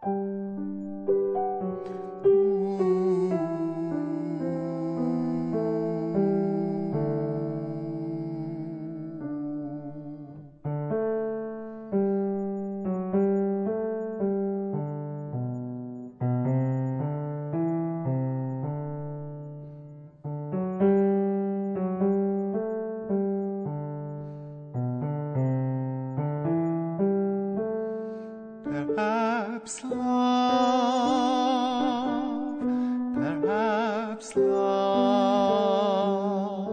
Perhaps love, perhaps love.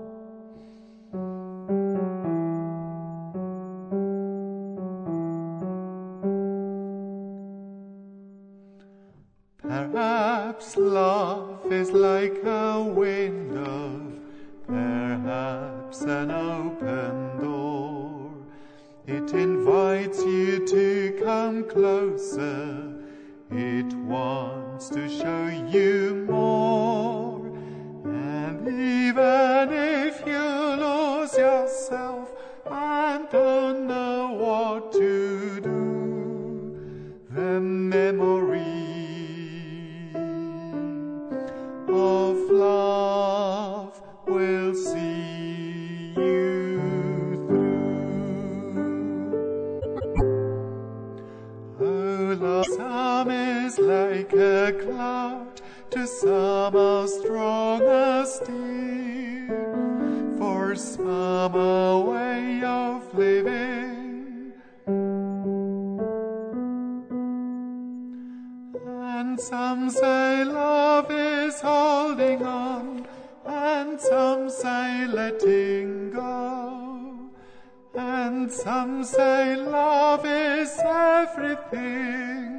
Perhaps love is like a window, perhaps an open door. It invites you to come closer. It wants to show you more. And even if you lose yourself and don't know what to do, the memory of love will see you through. Oh, love, some is like a cloud, to some a stronger steel, for some a way of living, and some say love is holding on, and some say letting go, and some say love is everything.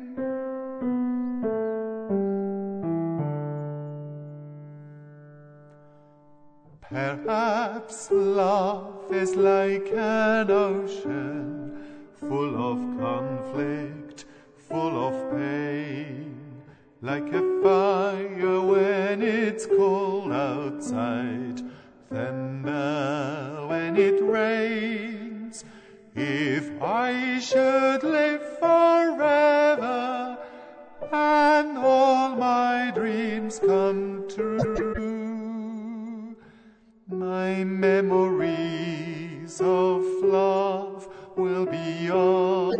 Perhaps love is like an ocean, full of conflict, full of pain, like a fire when it's cold outside, thunder when it rains. If I should live forever and all my dreams come true, my memories of love will be all